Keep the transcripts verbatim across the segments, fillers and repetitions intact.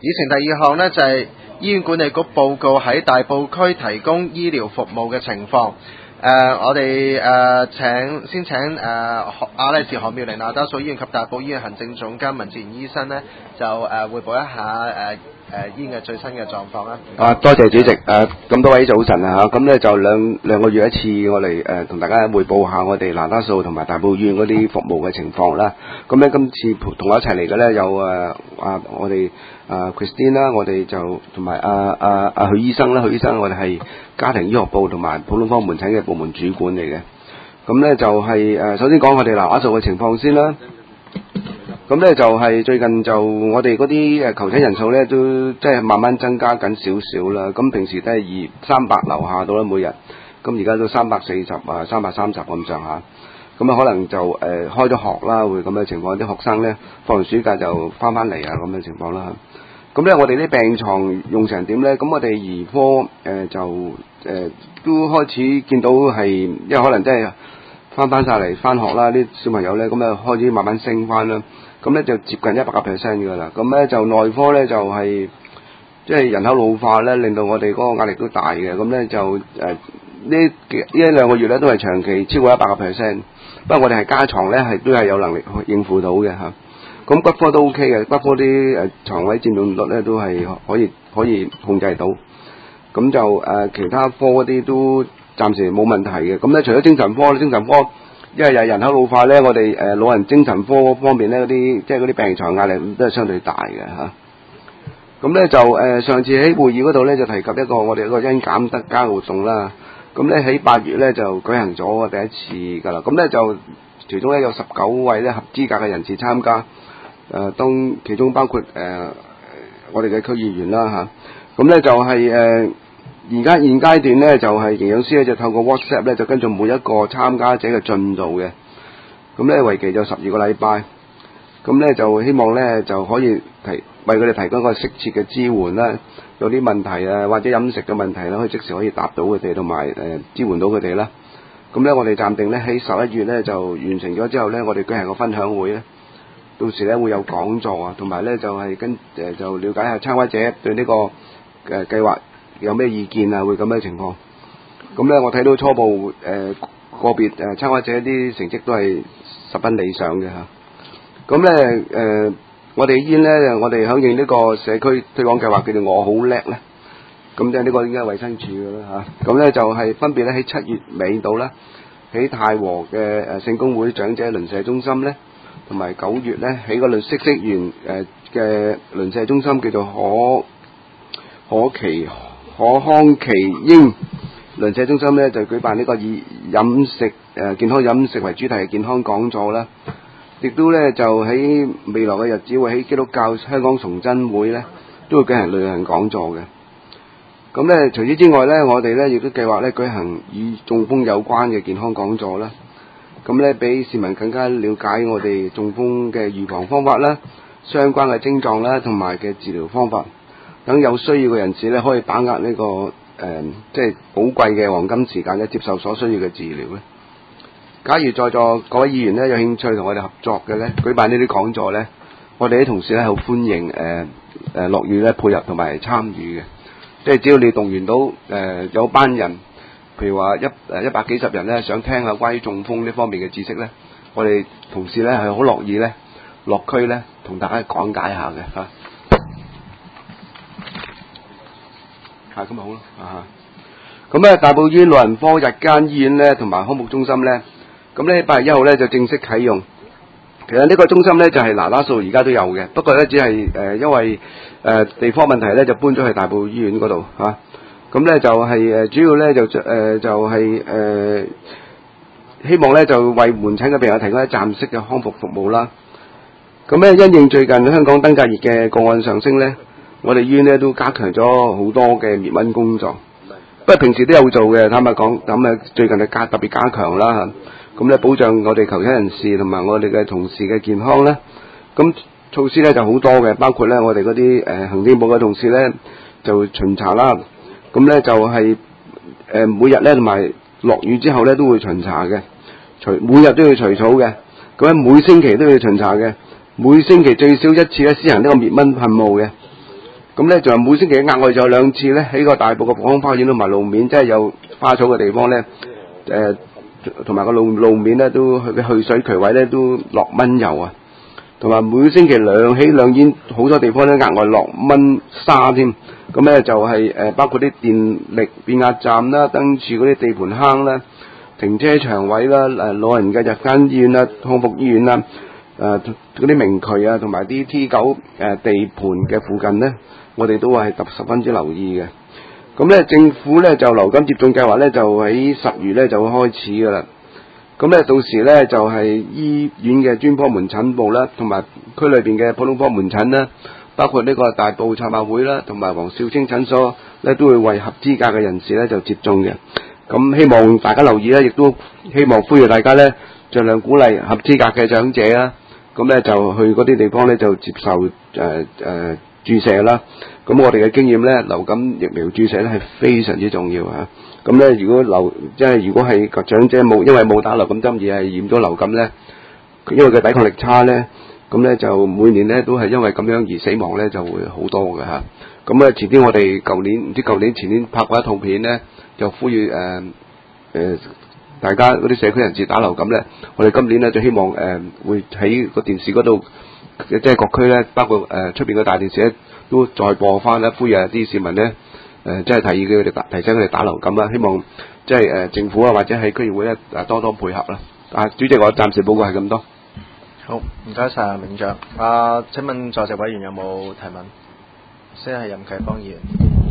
議程第二項呢，就係、是、醫院管理局報告喺大埔區提供醫療服務嘅情況。誒、呃，我哋誒、呃、請先請誒亞麗士何妙齡那打素醫院及大埔醫院行政總監文志賢醫生呢，就誒、呃、匯報一下誒誒、呃呃、醫院嘅最新嘅狀況啦。 啊，多謝主席。誒、呃，咁多位早晨啊嚇，咁咧就兩兩個月一次，我哋誒同大家匯報下我哋那打素同埋大埔醫院嗰啲服務嘅情況啦。咁咧今次同我一齊嚟嘅咧有誒啊我哋啊 Christine 啦，我哋就同埋啊啊啊許醫生啦，許醫生我哋係家庭醫學部同埋普通科門診嘅部門主管嚟嘅。咁咧就係、是、誒、呃、首先講我哋那打素嘅情況先啦。咁咧就係最近就我哋嗰啲誒求診人數咧都即係慢慢增加緊少少啦。咁平時都係二三百樓下到啦每日，咁而家都三百四十啊三百三十咁上下。咁啊可能就誒、呃、開咗學啦，會咁嘅情況，啲學生咧放完暑假就翻翻嚟啊咁嘅情況啦。咁咧我哋啲病床用成點咧？咁我哋兒科誒、呃、就誒、呃、都開始見到係，因為可能真係翻翻晒嚟翻學啦，啲小朋友咧咁啊開始慢慢升翻啦。咁咧就接近一百個 percent 㗎啦。咁咧就內科咧就係即係人口老化咧，令到我哋嗰個壓力都大嘅。咁咧就誒呢幾呢一兩個月咧都係長期超過一百個 percent。不過我哋係加床咧係都係有能力去應付到嘅嚇。咁骨科都 OK 嘅，骨科啲誒牀位佔用率咧都係可以可以控制到。咁就誒、呃、其他科嗰啲都暫時冇問題嘅。咁咧除咗精神科，精神科因為有人口老化咧，我哋誒、呃、老人精神科方面咧嗰啲即係嗰啲病床壓力都係相對大嘅嚇。咁咧就誒、呃、上次喺會議嗰度咧就提及一個我哋一個因減得加活動啦。咁咧喺八月咧就舉行咗第一次㗎啦。咁咧就其中咧有十九位咧合資格嘅人士參加，誒、呃、當其中包括誒、呃、我哋嘅區議員啦嚇。咁、啊、咧就係誒而家現階段咧就係、是、營養師咧就透過 WhatsApp 咧就跟住每一個參加者嘅進度嘅。咁咧為期就十二個禮拜。咁咧就希望咧就可以提為佢哋提供一個適切嘅支援啦。有啲問題啊或者飲食嘅問題啦，可以即時可以答到佢哋，同埋誒支援到佢哋啦。咁咧，我哋暫定咧喺十一月咧就完成咗之後咧，我哋舉行個分享會咧，到時咧會有講座啊，同埋咧就係、是、跟誒、呃、就了解下參加者對呢、這個誒、呃、計劃有咩意見啊，會咁嘅情況。咁咧，我睇到初步誒、呃、個別誒、呃、參加者啲成績都係十分理想嘅嚇。咁咧誒，我哋醫院咧，我哋響應呢個社區推廣計劃，叫做我好叻咧。咁即係呢個應該係衛生署嘅啦嚇，咁、啊、咧就係、是、分別咧喺七月尾到啦，喺太和嘅誒聖公會長者鄰舍中心咧，同埋九月咧喺個律嗇色園誒嘅鄰舍中心叫做可可奇可康奇英鄰舍中心咧，就舉辦呢個以飲食誒、呃、健康飲食為主題嘅健康講座啦，亦都咧就喺未來嘅日子會喺基督教香港崇真會咧都會舉行旅行講座嘅。咁咧，除此之外咧，我哋咧亦都計劃咧舉行與中風有關嘅健康講座啦。咁咧，俾市民更加了解我哋中風嘅預防方法啦、相關嘅症狀啦，同埋嘅治療方法。等有需要嘅人士咧，可以把握呢、這個誒、呃，即係寶貴嘅黃金時間咧，接受所需要嘅治療咧。假如在座各位議員咧有興趣同我哋合作嘅咧，舉辦呢啲講座咧，我哋啲同事咧好歡迎誒誒樂意咧配合同埋參與嘅。即係只要你動員到誒、呃、有班人，譬如話一誒一百幾十人咧，想聽下關於中風呢方面嘅知識咧，我哋同事咧係好樂意咧落區咧同大家講解下嘅嚇。係咁咪好咯啊！咁咧大埔醫院老人科日間醫院咧同埋康復中心咧，咁咧八月一號咧就正式啟用。其實呢個中心咧就係那打素而家都有嘅，不過咧只係誒、呃、因為誒、呃、地方問題咧就搬咗去大埔醫院嗰度嚇。咁、啊、咧就係、是、誒主要咧就誒、呃、就係、是、誒、呃、希望咧就為門診嘅病人提供一站式嘅康復服務啦。咁咧因應最近香港登革熱嘅個案上升咧，我哋醫院咧都加強咗好多嘅滅蚊工作。不過平時都有做嘅，坦白講，咁啊最近係加特別加強啦嚇。咁咧保障我哋求診人士同埋我哋嘅同事嘅健康咧，咁措施咧就好多嘅，包括咧我哋嗰啲誒行政部嘅同事咧就巡查啦，咁咧就係、是、誒、呃、每日咧同埋落雨之後咧都會巡查嘅，除每日都要除草嘅，咁咧每星期都要巡查嘅，每星期最少一次咧施行呢個滅蚊噴霧嘅， 咁咧就每星期額外就有兩次咧喺個大埔嘅防空花園同埋路面，即係有花草嘅地方咧，誒同埋個路路面咧都去去水渠位咧都落蚊油啊，同埋每星期兩起兩煙，好多地方咧額外落蚊沙添。咁咧就係、是、誒、呃、包括啲電力變壓站啦、燈柱嗰啲地盤坑啦、停車場位啦、誒、呃、老人嘅日間醫院啦、康復醫院啦、誒嗰啲明渠啊，同埋啲 T 九誒、呃、地盤嘅附近咧，我哋都係特十分之留意嘅。咁咧政府咧就流感接種計劃咧就喺十月咧就會開始㗎啦。咁咧到時咧就係、是、醫院嘅專科門診部啦，同埋區裏邊嘅普通科門診啦，包括呢個大埔賽馬會啦，同埋黃少清診所咧，都會為合資格嘅人士咧就接種嘅。咁希望大家留意咧，亦都希望呼籲大家咧，盡量鼓勵合資格嘅長者啦，咁咧就去嗰啲地方咧就接受誒誒、呃呃、注射啦。咁我哋嘅經驗咧，流感疫苗注射咧係非常之重要啊！咁咧，如果流即係如果係個長者冇因為冇打流感針而係染咗流感咧，因為佢抵抗力差咧，咁咧就每年咧都係因為咁樣而死亡咧就會好多嘅嚇。咁咧前啲我哋舊年唔知舊年前年拍過一套片咧，就呼籲誒誒、呃呃、大家嗰啲社區人士打流感咧，我哋今年咧就希望誒、呃、會喺個電視嗰度，即係各區咧，包括誒出邊嘅大電視咧，都再播翻咧，呼籲啲市民咧。誒，即係提議佢哋打，提醒佢哋打流感啦。希望即係誒政府啊，或者係區議會咧，誒多多配合啦。啊，主席，我暫時報告係咁多。 好，唔該晒，明長。啊，請問在席委員有冇提問？先係任啟邦議員。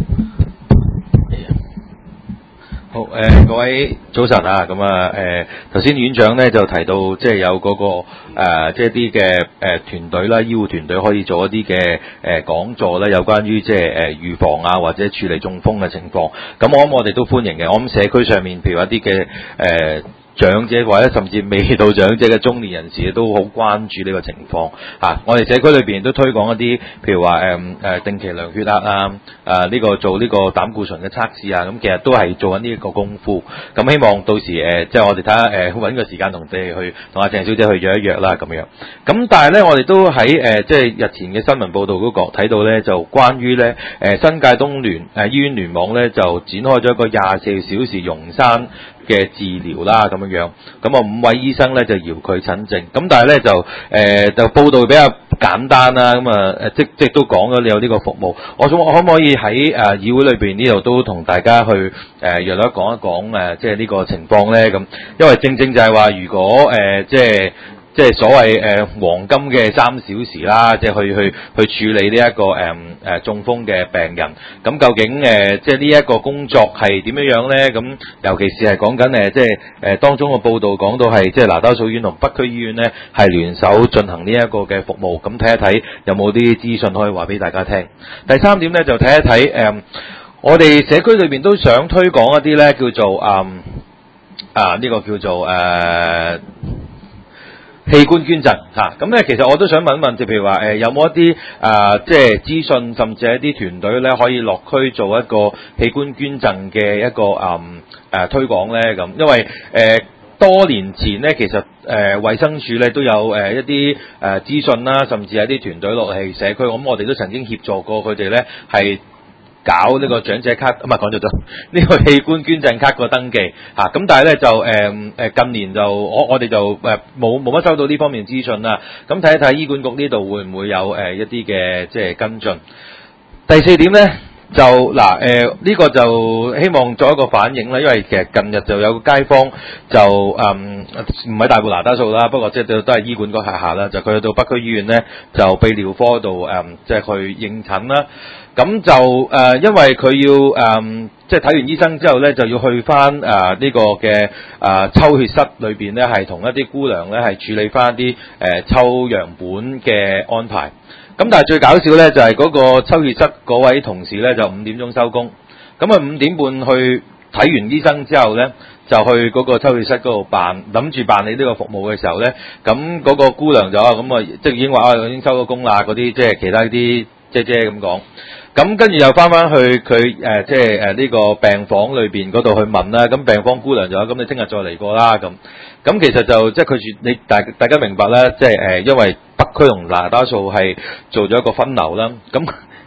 好，誒、呃、各位早晨啊，咁啊誒頭先院長咧就提到即係有嗰、那個誒即係啲嘅誒團隊啦，醫護團隊可以做一啲嘅誒講座咧，有關於即係誒預防啊或者處理中風嘅情況。咁我諗我哋都歡迎嘅。我諗社區上面譬如一啲嘅誒。呃長者或者甚至未到長者嘅中年人士都好關注呢個情況嚇、啊。我哋社區裏邊都推廣一啲，譬如話誒誒定期量血壓啊，誒、啊、呢、這個做呢個膽固醇嘅測試啊，咁其實都係做緊呢一個功夫。咁希望到時誒、呃，即係我哋睇下誒揾個時間同你哋去同阿鄭小姐去約一約啦咁樣。咁但係咧，我哋都喺誒、呃、即係日前嘅新聞報導嗰個睇到咧，就關於咧誒新界東聯誒、呃、醫院聯網咧就展開咗一個廿四小時容山嘅治療啦咁樣樣，咁啊五位醫生咧就遙距診症，咁但係咧就誒、呃、就報道比較簡單啦，咁啊誒即即都講咗你有呢個服務，我想我可唔可以喺誒、呃、議會裏邊呢度都同大家去誒約略講一講誒、呃、即係呢個情況咧咁，因為正正就係話如果誒、呃、即係。即係所謂誒、呃、黃金嘅三小時啦，即係去去去處理呢、這、一個誒誒、呃、中風嘅病人。咁究竟誒、呃、即係呢一個工作係點樣樣咧？咁尤其是係講緊誒即係誒、呃、當中嘅報道講到係即係拿打素醫院同北區醫院咧係聯手進行呢一個嘅服務。咁睇一睇有冇啲資訊可以話俾大家聽。第三點咧就睇一睇誒、呃、我哋社區裏邊都想推廣一啲咧叫做啊啊呢個叫做誒。呃器官捐贈嚇，咁、啊、咧其實我都想問一問，就譬如話誒、呃、有冇一啲啊即係資訊，甚至係一啲團隊咧可以落區做一個器官捐贈嘅一個啊誒、呃、推廣咧咁，因為誒、呃、多年前咧其實誒衛、呃、生署咧都有誒、呃、一啲誒資訊啦，甚至係一啲團隊落嚟社區，咁我哋都曾經協助過佢哋咧係。搞呢個長者卡，唔係講咗咗呢個器官捐贈卡個登記嚇，咁、啊、但係咧就誒誒、呃、近年就我我哋就誒冇冇乜收到呢方面資訊啦。咁睇一睇醫管局呢度會唔會有誒、呃、一啲嘅即係跟進。第四點咧就嗱誒呢個就希望作一個反映啦，因為其實近日就有個街坊就誒唔係大埔拿打素啦，不過即係都都係醫管局轄下啦，就佢去到北區醫院咧就泌尿科度誒即係去應診啦。咁就誒、呃，因為佢要誒，即係睇完醫生之後咧，就要去翻誒呢個嘅誒、呃、抽血室裏邊咧，係同一啲姑娘咧係處理翻啲誒抽樣本嘅安排。咁但係最搞笑咧，就係、是、嗰個抽血室嗰位同事咧，就五點鐘收工。咁啊五點半去睇完醫生之後咧，就去嗰個抽血室嗰度辦，諗住辦理呢個服務嘅時候咧，咁嗰個姑娘就話咁啊，即係已經話啊，已經收咗工啦，嗰啲即係其他啲姐姐咁講。咁跟住又翻翻去佢誒，即係誒呢個病房裏邊嗰度去問啦。咁病房姑娘就話：咁你聽日再嚟過啦。咁咁其實就即係佢住你大大家明白啦，即係誒，因為北區同拿打素係做咗一個分流啦。咁咁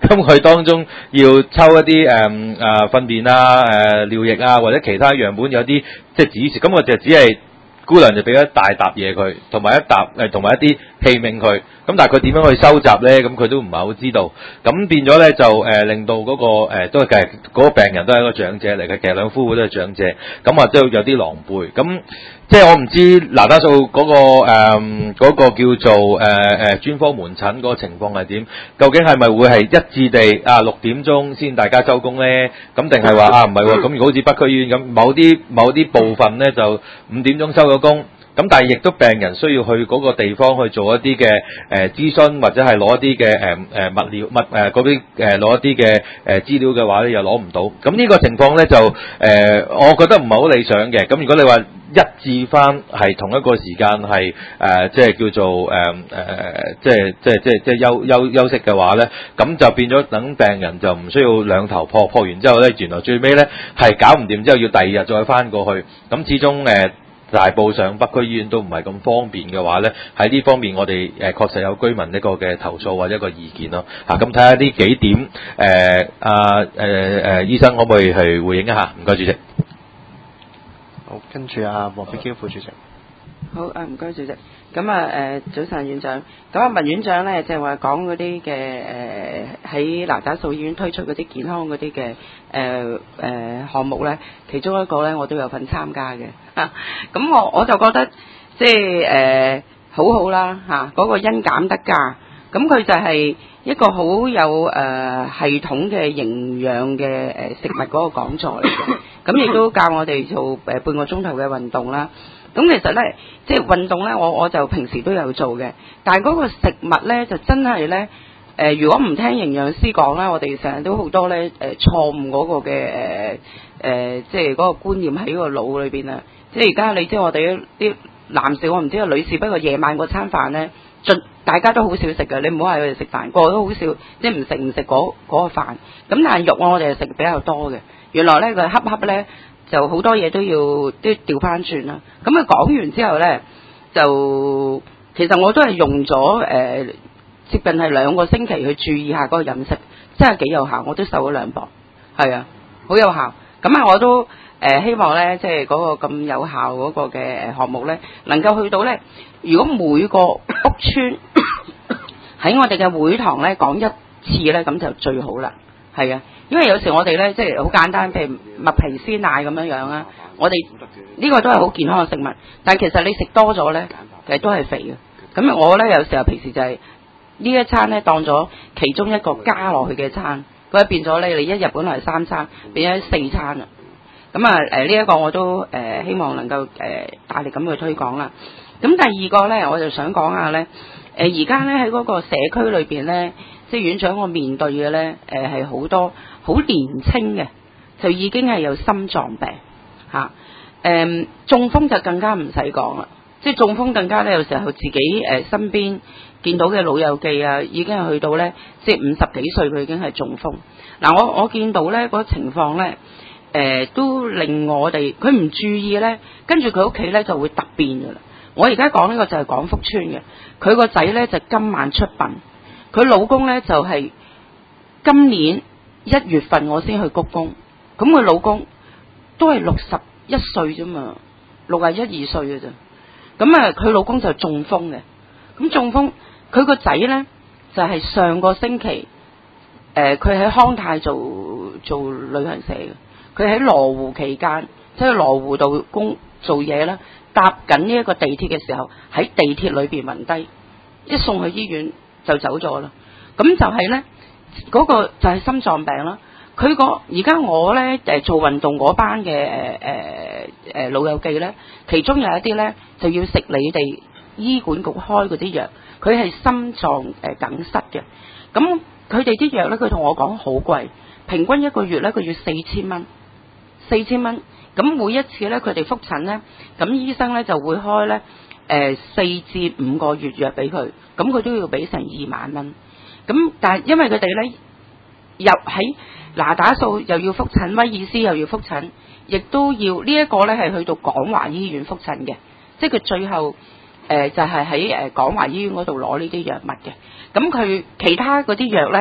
咁佢當中要抽一啲誒誒糞便啊、誒、呃、尿液啊或者其他樣本有啲即係指示，咁我就只係姑娘就俾一大沓嘢佢，同埋一沓誒同埋一啲器皿佢。咁但係佢點樣去收集咧？咁佢都唔係好知道。咁變咗咧就誒、呃、令到嗰、那個、呃、都係其實嗰個病人都係一個長者嚟嘅，其實兩夫婦都係長者。咁啊都有啲狼狽。咁即係我唔知嗱打數嗰個誒嗰、呃那個叫做誒誒、呃、專科門診嗰個情況係點？究竟係咪會係一致地啊六點鐘先大家收工咧？咁定係話啊唔係喎？咁如果好似北區醫院咁，某啲某啲部分咧就五點鐘收咗工。咁但係亦都病人需要去嗰個地方去做一啲嘅誒諮詢，或者係攞一啲嘅誒誒物料物誒嗰啲誒攞一啲嘅誒資料嘅話咧，又攞唔到。咁呢個情況咧就誒、呃，我覺得唔係好理想嘅。咁如果你話一致翻係同一個時間係誒、呃，即係叫做誒誒、呃，即係即係即係即係休休休息嘅話咧，咁就變咗等病人就唔需要兩頭破，破完之後咧，原來最尾咧係搞唔掂之後要第二日再翻過去。咁始終誒。呃大埔上北區醫院都唔係咁方便嘅話咧，喺呢方面我哋誒確實有居民一個嘅投訴或者一個意見咯。嚇、啊，咁睇下呢幾點誒啊誒誒醫生可唔可以去回應一下？唔該，主席。 好，跟住阿黃碧嬌副主席。 好啊，唔該主席。咁啊誒，早晨院長。咁啊，文院長咧就係話講嗰啲嘅誒喺那打素醫院推出嗰啲健康嗰啲嘅誒誒項目咧，其中一個咧我都有份參加嘅。啊，咁我我就覺得即係誒好好啦嚇，嗰、啊嗰個因減得價。咁佢就係一個好有誒、呃、系統嘅營養嘅誒食物嗰個講座嚟嘅。咁亦都教我哋做誒半個鐘頭嘅運動啦。咁其實咧，即係運動咧，我我就平時都有做嘅。但係嗰個食物咧，就真係咧，誒、呃，如果唔聽營養師講啦，我哋成日都好多咧，誒、呃，錯誤嗰個嘅誒誒，即係嗰個觀念喺個腦裏邊啊。即係而家你知我哋啲男士，我唔知啊，女士，不過夜晚嗰餐飯咧，盡大家都好少食嘅。你唔好話佢哋食飯，個個都好少，即係唔食唔食嗰嗰個飯。咁但係肉我哋係食比較多嘅。原來咧佢恰恰咧。就好多嘢都要都調翻轉啦。咁佢講完之後呢，就其實我都係用咗誒、呃、接近係兩個星期去注意下嗰個飲食，真係幾有效。我都瘦咗兩磅，係啊，好有效。咁啊，我都誒、呃、希望呢，即係嗰個咁有效嗰個嘅項目呢，能夠去到呢。如果每個屋邨喺我哋嘅會堂呢講一次呢，咁就最好啦。係啊。因為有時我哋咧，即係好簡單，譬如麥皮鮮奶咁樣樣啊，我哋呢個都係好健康嘅食物，但係其實你食多咗咧，其實都係肥嘅。咁我咧有時候平時就係、是、呢一餐咧當咗其中一個加落去嘅餐，佢變咗咧你一日本來係三餐，變咗四餐啦。咁啊誒呢一個我都誒、呃、希望能夠誒、呃、大力咁去推廣啦。咁第二個咧，我就想講下咧，誒而家咧喺嗰個社區裏邊咧，即係院長我面對嘅咧，誒係好多。好年輕嘅就已經係有心臟病嚇，誒、啊嗯、中風就更加唔使講啦，即係中風更加咧有時候自己誒、呃、身邊見到嘅老友記啊，已經係去到咧即係五十幾歲佢已經係中風。嗱、啊、我我見到咧嗰、那個情況咧，誒、呃、都令我哋佢唔注意咧，跟住佢屋企咧就會突變噶啦。我而家講呢個就係廣福村嘅，佢個仔咧就今晚出殯，佢老公咧就係、是、今年一月份我先去鞠躬，咁佢老公都係六十一歲啫嘛，六十一二歲嘅啫。咁啊，佢老公就中風嘅，咁中風佢個仔呢，就係、是、上個星期，誒佢喺康泰做做旅行社嘅，佢喺羅湖期間，即係羅湖度工做嘢啦，搭緊呢一個地鐵嘅時候，喺地鐵裏邊暈低，一送去醫院就走咗啦。咁就係呢。嗰個就係心臟病啦。佢個而家我咧誒做運動嗰班嘅誒誒誒老友記咧，其中有一啲咧就要食你哋醫管局開嗰啲藥，佢係心臟誒、呃、梗塞嘅。咁佢哋啲藥咧，佢同我講好貴，平均一個月咧佢要四千蚊，四千蚊。咁每一次咧佢哋覆診咧，咁醫生咧就會開咧誒四至五個月藥俾佢，咁佢都要俾成二萬蚊。咁但係因為佢哋咧入喺那打素又要覆診，威爾斯又要覆診，亦都要呢一個咧係去到廣華醫院覆診嘅，即係佢最後誒、呃、就係喺誒廣華醫院嗰度攞呢啲藥物嘅。咁佢其他嗰啲藥咧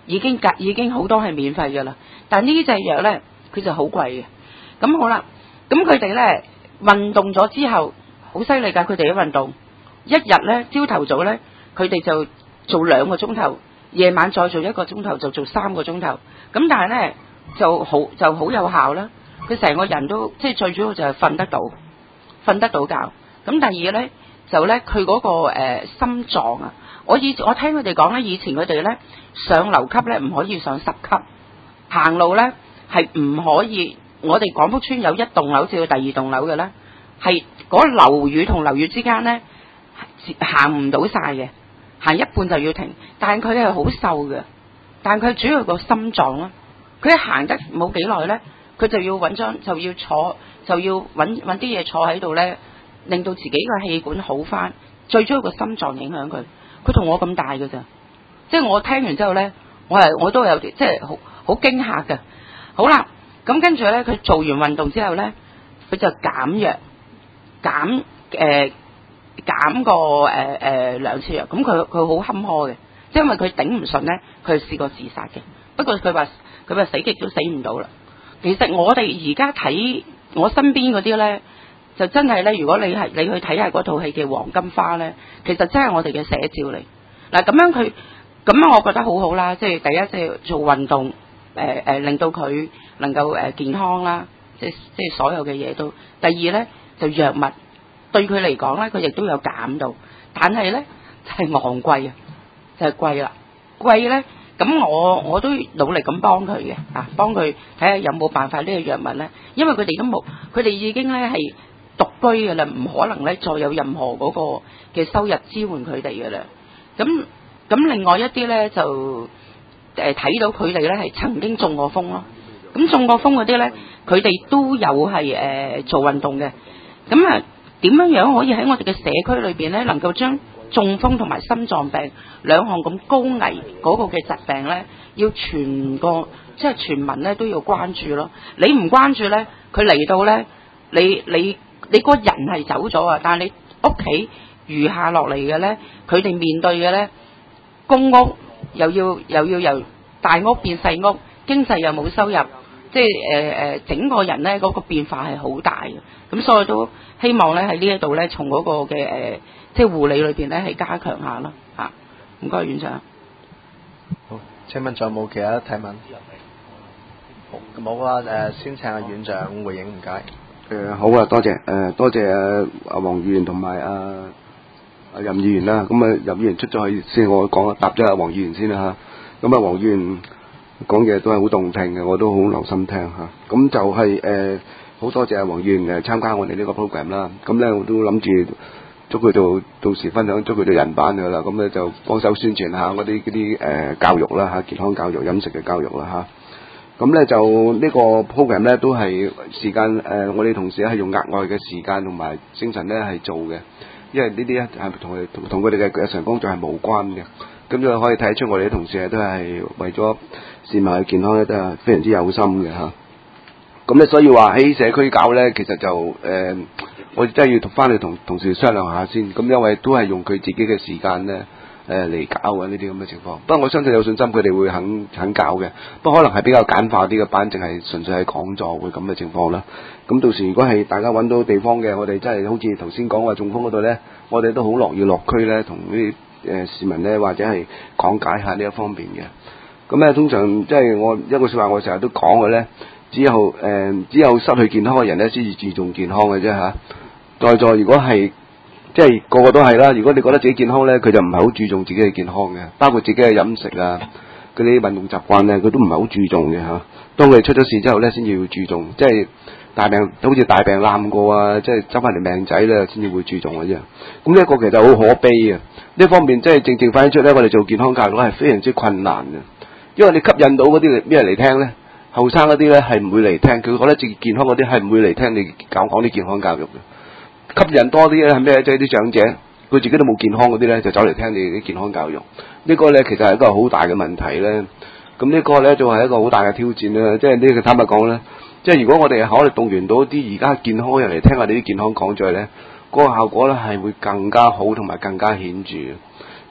已經隔已經好多係免費㗎啦。但呢隻藥咧，佢就好貴嘅。咁好啦，咁佢哋咧運動咗之後，好犀利㗎！佢哋嘅運動，一日咧朝頭早咧，佢哋就做兩個鐘頭，夜晚再做一個鐘頭，就做三個鐘頭。咁但係咧就好就好有效啦。佢成個人都即係最主要就係瞓得到，瞓得到覺。咁第二咧就咧佢嗰個誒、呃、心臟啊，我以我聽佢哋講咧，以前佢哋咧上樓級咧唔可以上十級，行路咧係唔可以。我哋廣福村有一棟樓至到第二棟樓嘅咧，係嗰樓宇同樓宇之間咧行唔到晒嘅，行一半就要停。但係佢係好瘦嘅，但係佢主要個心臟啦，佢一行得冇幾耐咧，佢就要揾張就要坐就要揾揾啲嘢坐喺度咧，令到自己個氣管好翻。最主要個心臟影響佢，佢同我咁大嘅咋，即係我聽完之後咧，我係我都有啲即係好好驚嚇嘅。好啦。咁跟住咧，佢做完運動之後咧，佢就減藥，減誒減過誒誒兩次藥。咁佢佢好坎坷嘅，即係因為佢頂唔順咧，佢試過自殺嘅。不過佢話佢話死極都死唔到啦。其實我哋而家睇我身邊嗰啲咧，就真係咧，如果你係你去睇下嗰套戲嘅《黃金花》咧，其實真係我哋嘅寫照嚟。嗱咁樣佢咁樣，我覺得好好啦。即係第一，即係做運動。誒誒、呃，令到佢能夠誒、呃、健康啦，即係即係所有嘅嘢都。第二咧就藥物對佢嚟講咧，佢亦都有減到，但係咧就係、是、昂貴啊，就係、是、貴啦，貴咧咁我我都努力咁幫佢嘅啊，幫佢睇下有冇辦法呢個藥物咧，因為佢哋都冇，佢哋已經咧係獨居嘅啦，唔可能咧再有任何嗰個嘅收入支援佢哋嘅啦。咁咁另外一啲咧就。誒睇到佢哋咧係曾經中過風咯，咁中過風嗰啲咧，佢哋都有係誒、呃、做運動嘅。咁啊點樣樣可以喺我哋嘅社區裏邊咧，能夠將中風同埋心臟病兩項咁高危嗰個嘅疾病咧，要全個即係全民咧都要關注咯。你唔關注咧，佢嚟到咧，你你你個人係走咗啊，但係你屋企餘下落嚟嘅咧，佢哋面對嘅咧公屋。又要又要由大屋變細屋，經濟又冇收入，即係誒誒整個人咧嗰、那個變化係好大嘅。咁所以都希望咧喺呢一度咧，從嗰個嘅誒、呃、即係護理裏邊咧係加強下咯嚇。唔該，院長。 好，請問仲有冇其他提問？好，冇啊。誒，先請阿院長回應，唔該。 誒、呃、好啊，多謝誒、呃、多謝阿阿黃議員同埋阿。阿任議員啦，咁啊任議員出咗去先，我講答咗阿黃議員先啦嚇。咁啊黃議員講嘢都係好動聽嘅，我都好留心聽嚇。咁就係誒好多謝阿黃議員誒參加我哋呢個 program 啦。咁咧我都諗住捉佢做到時分享，捉佢做人版㗎啦。咁咧就幫手宣傳下嗰啲嗰啲誒教育啦嚇，健康教育、飲食嘅教育啦嚇。咁咧就呢個 program 咧都係時間誒、呃，我哋同事係用額外嘅時間同埋精神咧係做嘅。因為呢啲咧係同佢同同佢哋嘅日常工作係無關嘅，咁就可以睇得出我哋啲同事都係為咗市民嘅健康咧都係非常之有心嘅嚇。咁咧所以話喺社區搞咧，其實就誒、呃，我真係要翻去同同事商量下先。咁因為都係用佢自己嘅時間咧誒嚟搞嘅呢啲咁嘅情況。不過我相信有信心佢哋會肯肯搞嘅。不過可能係比較簡化啲嘅班，淨係純粹係講座會咁嘅情況啦。咁到時如果係大家揾到地方嘅，我哋真係好似頭先講話中風嗰度咧，我哋都好樂意落區咧，同啲誒市民咧或者係講解下呢一方面嘅。咁咧通常即係我一個説話，我成日都講嘅咧，只有誒、呃、只有失去健康嘅人咧，先至注重健康嘅啫嚇。在座如果係即係個個都係啦，如果你覺得自己健康咧，佢就唔係好注重自己嘅健康嘅，包括自己嘅飲食啊，嗰啲運動習慣咧，佢都唔係好注重嘅嚇。當佢出咗事之後咧，先至要注重，即係。大病好似大病攬過啊，即係執翻條命仔咧，先至會注重嘅啫。咁呢一個其實好可悲啊！呢方面即係正正反映出咧，我哋做健康教育係非常之困難嘅。因為你吸引到嗰啲咩嚟聽咧，後生嗰啲咧係唔會嚟聽，佢覺得自己健康嗰啲係唔會嚟聽你講講啲健康教育嘅。吸引多啲咧係咩？即係啲長者，佢自己都冇健康嗰啲咧，就走嚟聽你啲健康教育。呢個咧其實係一個好大嘅問題咧。咁呢個咧就係一個好大嘅挑戰啦。即係呢個坦白講咧。即係如果我哋可以動員到啲而家健康嘅人嚟聽下你啲健康講座咧，嗰個效果咧係會更加好同埋更加顯著。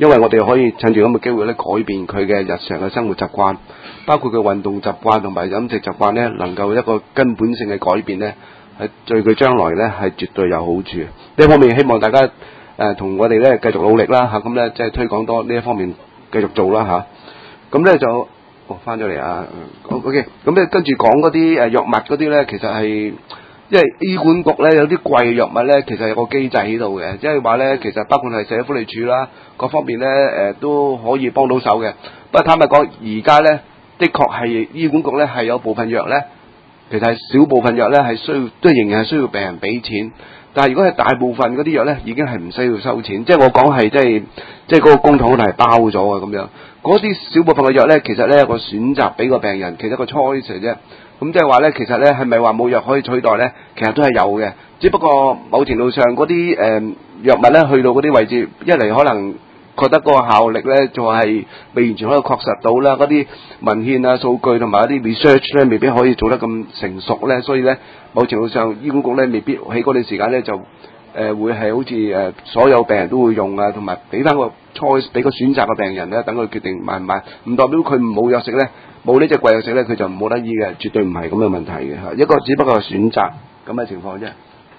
因為我哋可以趁住咁嘅機會咧，改變佢嘅日常嘅生活習慣，包括佢運動習慣同埋飲食習慣咧，能夠一個根本性嘅改變咧，係對佢將來咧係絕對有好處。呢一方面希望大家誒同、呃、我哋咧繼續努力啦嚇，咁咧即係推廣多呢一方面繼續做啦嚇。咁、啊、咧就哦翻咗嚟啊 ，OK，咁咧跟住講嗰啲誒藥物嗰啲咧，其實係。因為醫管局咧有啲貴嘅藥物咧，其實有個機制喺度嘅，即係話咧，其實包括係社會福利署啦，各方面咧誒、呃、都可以幫到手嘅。不過坦白講，而家咧的確係醫管局咧係有部分藥咧，其實係少部分藥咧係需要，都仍然係需要病人俾錢。但係如果係大部分嗰啲藥咧，已經係唔需要收錢。即係我講係即係即係嗰個公帑係包咗啊咁樣。嗰啲少部分嘅藥咧，其實咧有個選擇俾個病人，其實一個 choice 嚟啫。咁即係話咧，其實咧係咪話冇藥可以取代咧？其實都係有嘅，只不過某程度上嗰啲誒藥物咧去到嗰啲位置，一嚟可能覺得嗰個效力咧就係未完全可以確實到啦，嗰啲文獻啊、數據同埋一啲 research 咧未必可以做得咁成熟咧，所以咧某程度上醫管局咧未必喺嗰段時間咧就誒、呃、會係好似誒、呃、所有病人都會用啊，同埋俾翻個 choice 俾個選擇嘅病人咧，等佢決定買唔買，唔代表佢冇藥食咧。冇呢隻貴藥食咧，佢就冇得醫嘅，絕對唔係咁嘅問題嘅嚇，一個只不過係選擇咁嘅情況啫。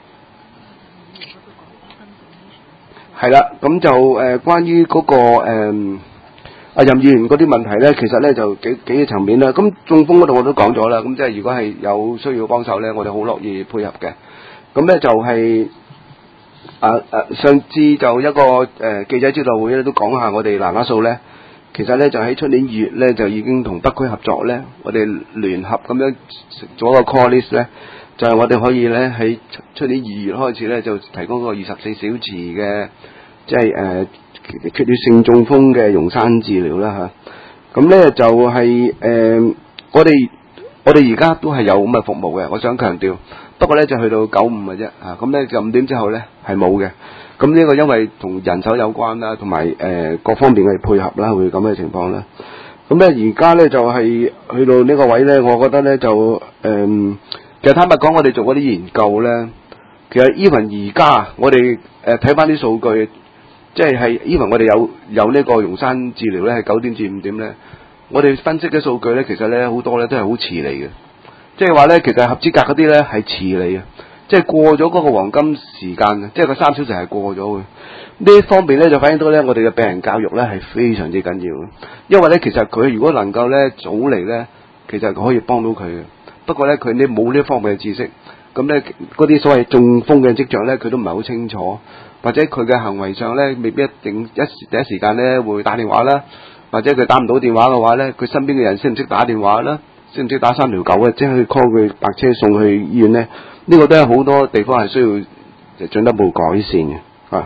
係啦，咁就誒、呃、關於嗰、那個誒阿、呃、任議員嗰啲問題咧，其實咧就幾幾個層面啦。咁中風嗰度我都講咗啦，咁即係如果係有需要幫手咧，我哋好樂意配合嘅。咁咧就係啊啊上次就一個誒、呃、記者招待會咧，都講下我哋南亞數咧。其實咧就喺出年二月咧就已經同北區合作咧，我哋聯合咁樣做一個 call list 咧，就係、是、我哋可以咧喺出年二月開始咧就提供個二十四小時嘅即係誒缺血性中風嘅溶栓治療啦嚇。咁、啊、咧就係、是、誒、呃、我哋我哋而家都係有咁嘅服務嘅，我想強調。不過咧就去到九五嘅啫嚇，咁咧就五點之後咧係冇嘅。咁呢個因為同人手有關啦，同埋誒各方面嘅配合啦，會咁嘅情況啦。咁咧而家咧就係、是、去到呢個位咧，我覺得咧就誒、呃，其實坦白講，我哋做嗰啲研究咧，其實 even 而家我哋誒睇翻啲數據，即係係 even 我哋有有呢個溶栓治療咧，係九點至五點咧，我哋分析嘅數據咧，其實咧好多咧都係好遲嚟嘅，即係話咧其實合資格嗰啲咧係遲嚟嘅。即係過咗嗰個黃金時間，即係個三小時係過咗嘅。呢一方面咧就反映到咧，我哋嘅病人教育咧係非常之緊要。因為咧，其實佢如果能夠咧早嚟咧，其實可以幫到佢嘅。不過咧，佢你冇呢方面嘅知識，咁咧嗰啲所謂中風嘅跡象咧，佢都唔係好清楚，或者佢嘅行為上咧未必一定一時第一時間咧會打電話啦，或者佢打唔到電話嘅話咧，佢身邊嘅人識唔識打電話啦，識唔識打三條九啊，即係去 call 佢白車送去醫院咧。呢個都係好多地方係需要進一步改善嘅，啊，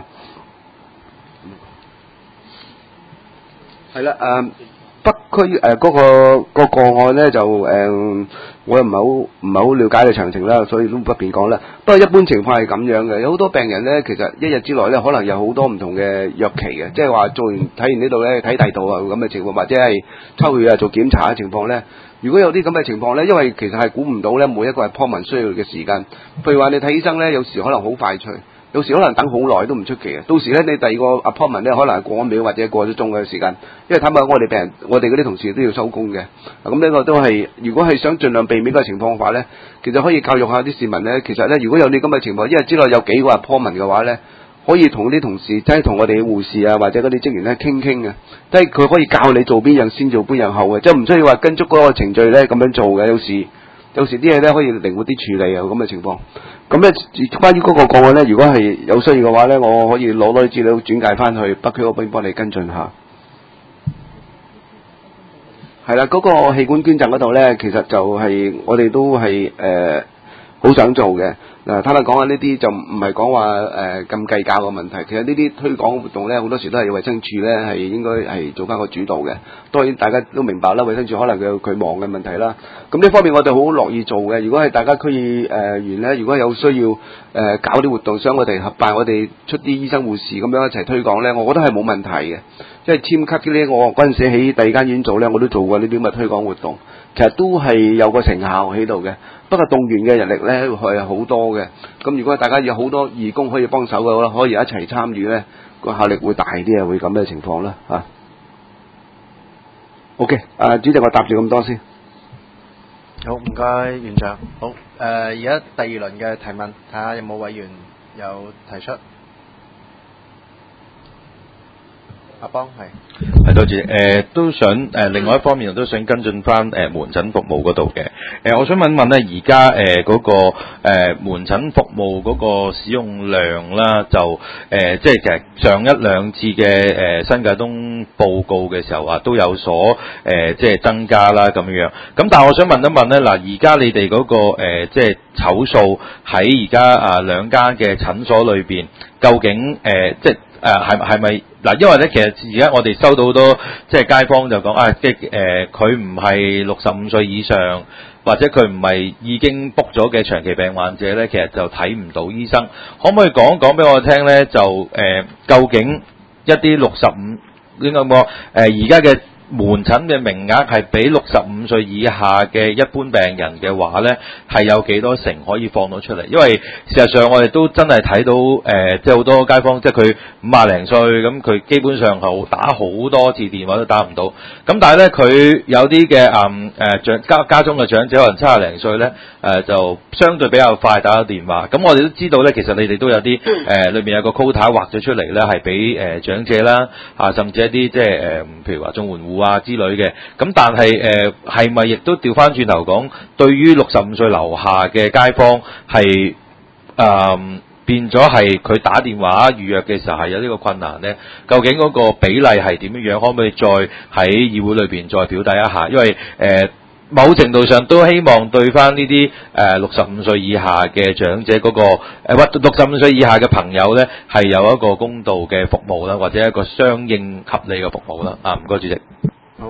係啦，誒北區誒嗰個個個案咧就誒、呃，我又唔係好唔係好了解嘅詳情啦，所以都不便講啦。不過一般情況係咁樣嘅，有好多病人咧，其實一日之內咧，可能有好多唔同嘅藥期嘅，即係話做完睇完呢度咧，睇第度啊咁嘅情況，或者係抽血啊做檢查嘅情況咧。如果有啲咁嘅情況咧，因為其實係估唔到咧，每一個係 appointment 需要嘅時間。譬如話你睇醫生咧，有時可能好快脆，有時可能等好耐都唔出奇嘅。到時咧，你第二個 appointment 咧，可能係過一秒或者過咗鐘嘅時間。因為坦白講，我哋病人，我哋嗰啲同事都要收工嘅。咁呢個都係，如果係想盡量避免嗰個情況嘅話咧，其實可以教育下啲市民咧。其實咧，如果有啲咁嘅情況，一日之內有幾個 appointment 嘅話咧，可以同啲同事，即係同我哋嘅護士啊，或者嗰啲職員咧傾傾嘅，即係佢可以教你做邊樣先，做邊樣後嘅，即係唔需要話跟足嗰個程序咧咁樣做嘅。有時有時啲嘢咧可以靈活啲處理啊，咁嘅情況。咁咧關於嗰個個案咧，如果係有需要嘅話咧，我可以攞多啲資料轉介翻去北區嗰邊幫你跟進下。係啦，嗰、嗰個器官捐贈嗰度咧，其實就係我哋都係誒好想做嘅。嗱，坦白講下呢啲就唔係講話誒咁計較嘅問題，其實呢啲推廣活動咧，好多時都係衛生署咧係應該係做翻個主導嘅。當然大家都明白啦，衛生署可能佢有佢忙嘅問題啦。咁呢方面我哋好樂意做嘅。如果係大家區議誒員咧，如果有需要誒、呃、搞啲活動，想我哋合辦，我哋出啲醫生護士咁樣一齊推廣咧，我覺得係冇問題嘅。因為簽卡啲咧，我嗰陣時喺第二間院做咧，我都做過呢啲咁嘅推廣活動，其實都係有個成效喺度嘅。不過動員嘅人力咧係好多嘅，咁如果大家有好多義工可以幫手嘅話，可以一齊參與咧， 個效力會大啲啊，會咁嘅情況啦嚇。OK，啊主席，我答住咁多先。 好，唔該院長。好，誒而家第二輪嘅提問，睇下有冇委員有提出。阿邦係， 係多謝。誒、呃、都想誒、呃、另外一方面，我都想跟進翻誒、呃、門診服務嗰度嘅。誒、呃，我想問問咧，而家誒嗰個誒、呃、門診服務嗰個使用量啦，就誒、呃、即係其實上一兩次嘅誒、呃、新界東報告嘅時候啊，都有所誒、呃、即係增加啦咁樣。咁但係我想問一問咧，嗱而家你哋嗰、那個、呃、即係籌數喺而家啊兩間嘅診所裏邊，究竟誒、呃、即係誒係係咪？嗱，因為咧，其實而家我哋收到好多即係街坊就講啊，即係誒佢唔係六十五歲以上，或者佢唔係已經 book 咗嘅長期病患者咧，其實就睇唔到醫生。可唔可以講一講俾我聽咧？就誒、呃，究竟一啲六十五應該冇誒而家嘅門診嘅名額係俾六十五歲以下嘅一般病人嘅話呢，係有幾多成可以放到出嚟？因為事實上我哋都真係睇到誒、呃，即係好多街坊，即係佢五廿零歲，咁佢基本上係打好多次電話都打唔到。咁但係呢，佢有啲嘅誒誒長家家中嘅長者可能七廿零歲呢，誒、呃、就相對比較快打到電話。咁我哋都知道呢，其實你哋都有啲誒裏面有個 quota 劃咗出嚟呢，係俾誒長者啦，啊甚至一啲即係誒、呃、譬如話綜援戶啊之類嘅，咁但係誒係咪亦都調翻轉頭講，對於六十五歲樓下嘅街坊係誒、呃、變咗係佢打電話預約嘅時候係有呢個困難呢？究竟嗰個比例係點樣樣？可唔可以再喺議會裏邊再表達一下？因為誒、呃、某程度上都希望對翻呢啲誒六十五歲以下嘅長者嗰、那個誒或六十五歲以下嘅朋友呢，係有一個公道嘅服務啦，或者一個相應合理嘅服務啦。啊，唔該，主席。 好，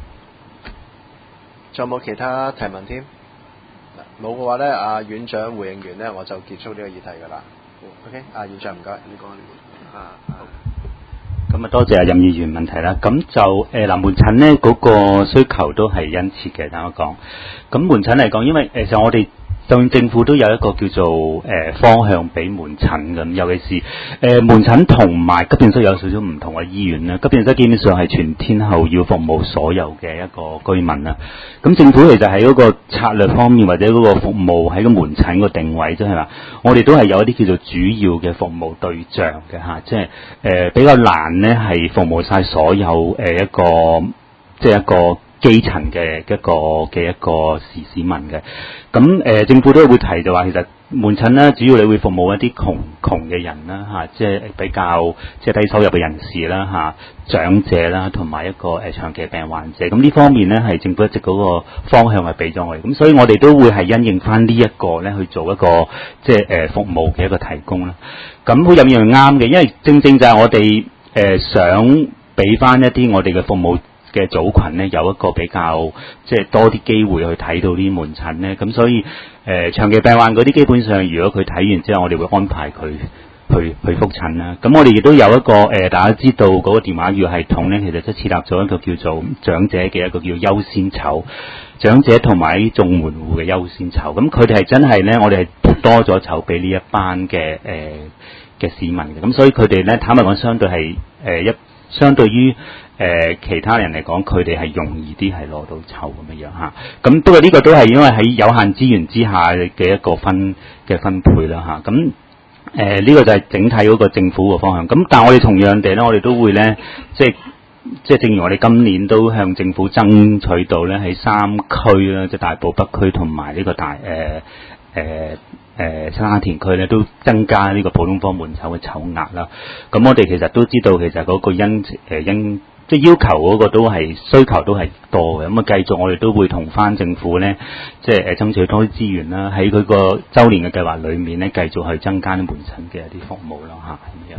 仲有冇其他提問添？冇嘅話咧，阿院長回應完咧，我就結束呢個議題㗎啦。OK，阿院長唔該，你講你啊啊。 咁啊，多謝阿任議員問題啦。咁就誒嗱，門診咧嗰個需求都係殷切嘅，等我講。咁門診嚟講，因為誒就我哋。就算政府都有一個叫做誒、呃、方向俾門診咁，尤其是誒、呃、門診同埋急症室有少少唔同嘅醫院啦。急症室基本上係全天候要服務所有嘅一個居民啦。咁政府其實喺嗰個策略方面或者嗰個服務喺個門診個定位，即係話我哋都係有一啲叫做主要嘅服務對象嘅嚇，即係誒、呃、比較難呢係服務晒所有誒、呃、一個即係一個。基層嘅一個嘅一個市市民嘅，咁誒、呃、政府都會提就話，其實門診咧主要你會服務一啲窮窮嘅人啦嚇、啊，即係比較即係低收入嘅人士啦嚇、啊，長者啦，同埋一個誒、呃、長期病患者，咁呢方面咧係政府一直嗰個方向係俾咗我哋，咁所以我哋都會係因應翻呢一個咧去做一個即係誒、呃、服務嘅一個提供啦。咁好有樣啱嘅，因為正正就係我哋誒、呃、想俾翻一啲我哋嘅服務嘅組群咧有一個比較即係多啲機會去睇到啲門診咧，咁所以誒、呃、長期病患嗰啲基本上，如果佢睇完之後，我哋會安排佢去去覆診啦。咁我哋亦都有一個誒、呃，大家知道嗰個電話預約系統咧，其實都設立咗一個叫做長者嘅一個叫優先籌，長者同埋啲綜援戶嘅優先籌。咁佢哋係真係咧，我哋係多咗籌俾呢一班嘅誒嘅市民嘅。咁所以佢哋咧，坦白講，相對係誒、呃、一相對於。誒、呃、其他人嚟講，佢哋係容易啲係攞到籌咁樣樣嚇。咁不過呢個都係因為喺有限資源之下嘅一個分嘅分配啦嚇。咁誒呢個就係整體嗰個政府嘅方向。咁但係我哋同樣地咧，我哋都會咧，即係即係正如我哋今年都向政府爭取到咧，喺三區啦，即係大埔北區同埋呢個大誒誒誒新沙田區咧，都增加呢個普通科門診嘅籌額啦。咁我哋其實都知道，其實嗰個因誒、呃、因即係要求嗰個都係需求都係多嘅，咁啊繼續我哋都會同翻政府咧，即係誒爭取多啲資源啦，喺佢個週年嘅計劃裏面咧，繼續去增加啲門診嘅一啲服務咯嚇咁樣。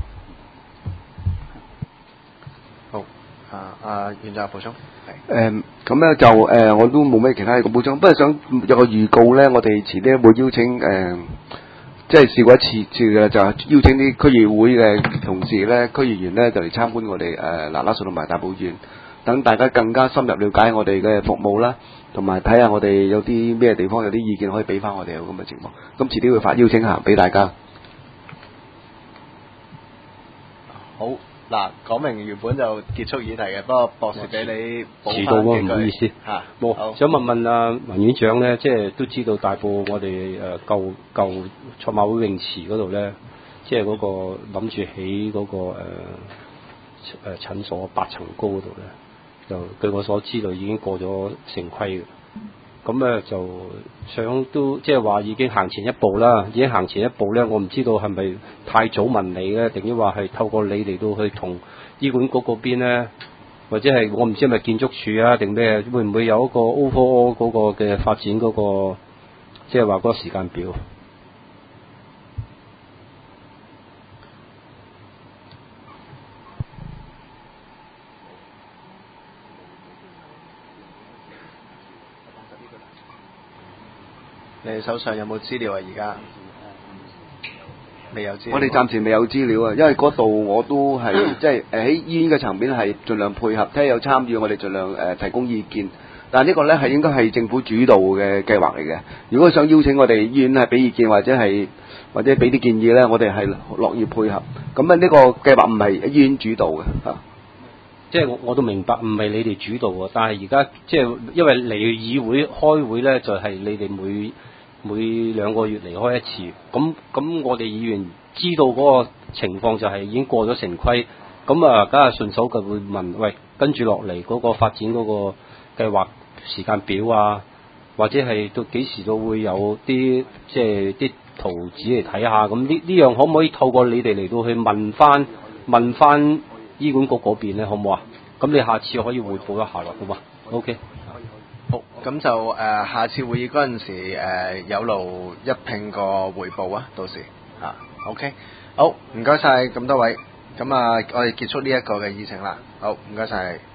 好，啊啊院長補充。 誒咁咧就誒、呃、我都冇咩其他嘅補充，不過想有個預告咧，我哋遲啲會邀請誒。呃即係試過一次次嘅，就係邀請啲區議會嘅同事咧、區議員咧，就嚟參觀我哋誒嗱嗱數同埋大埔縣，等大家更加深入了解我哋嘅服務啦，同埋睇下我哋有啲咩地方有啲意見可以俾翻我哋有咁嘅情況。咁遲啲會發邀請函俾大家。 好， 好嗱，講明原本就結束議題嘅，不過博士俾你補遲到喎， 翻幾句唔好意思嚇。 冇好想問問啊文院長咧，即係都知道大埔我哋誒舊舊賽馬會泳池嗰度咧，即係嗰個諗住起嗰個誒誒診所八層高嗰度咧，就據我所知道已經過咗城規嘅。咁咧就想都即係話已經行前一步啦，已經行前一步咧，我唔知道係咪太早問你咧，定抑話係透過你嚟到去同醫管局嗰邊咧，或者係我唔知係咪建築署啊定咩，會唔會有一個 overall 嗰個嘅發展嗰個，即係話嗰個時間表？ 你哋手上有冇資料啊？而家未有資料。 我哋暫時未有資料啊，因為嗰度我都係即係誒喺醫院嘅層面係盡量配合，睇下有參與，我哋盡量誒、呃、提供意見。但係呢個咧係應該係政府主導嘅計劃嚟嘅。如果想邀請我哋醫院係俾意見或者係或者俾啲建議咧，我哋係樂意配合。咁啊呢個計劃唔係醫院主導嘅嚇。 即係我我都明白，唔係你哋主導喎，但係而家即係因為嚟議會開會咧，就係、是、你哋每每兩個月嚟開一次，咁咁我哋議員知道嗰個情況就係已經過咗城規，咁啊，梗係順手就會問，喂，跟住落嚟嗰個發展嗰個計劃時間表啊，或者係到幾時都會有啲即係啲圖紙嚟睇下，咁呢呢樣可唔可以透過你哋嚟到去問翻問翻醫管局嗰邊咧，好唔好啊？咁你下次可以匯報一下咯，好嘛 ？OK。 好，咁就誒、呃、下次會議嗰陣時誒、呃、有勞一拼個匯報啊，到時啊 OK，好，唔該晒咁多位，咁啊我哋結束呢一個嘅議程啦，好，唔該晒。